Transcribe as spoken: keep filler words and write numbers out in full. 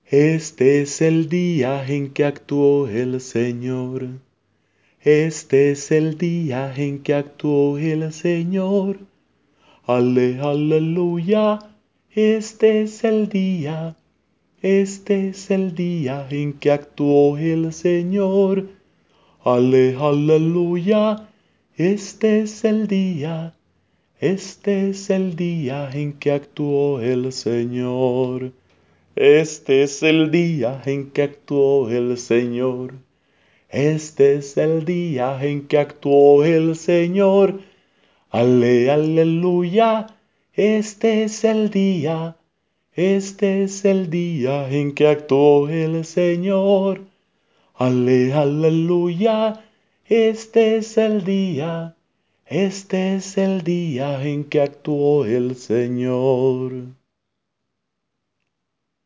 Este es el día en que actuó el Señor. Este es el día en que actuó el Señor. Ale, aleluya. Este es el día. Este es el día en que actuó el Señor. Ale, aleluya. Este es el día. Este es el día en que actuó el Señor. Este es el día en que actuó el Señor. Este es el día en que actuó el Señor. Ale, aleluya. Este es el día. Este es el día en que actuó el Señor. Ale, aleluya. Este es el día. Este es el día en que actuó el Señor.